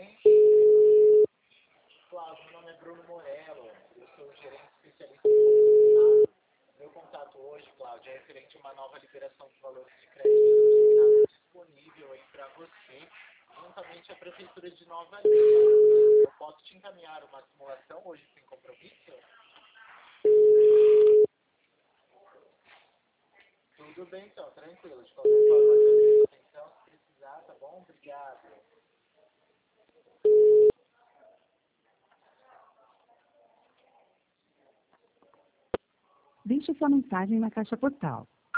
bem? Cláudio, meu nome é Bruno Morello, eu sou gerente especialista em contato. Meu contato hoje, Cláudio, é referente a uma nova liberação de valores de crédito disponível aí para você, juntamente à Prefeitura de Nova Lima. Eu posso te encaminhar uma simulação hoje sem compromisso? Tudo bem, então, tranquilo. De qualquer forma, eu atenção, se precisar, tá bom? Obrigado. Deixe sua mensagem na caixa postal.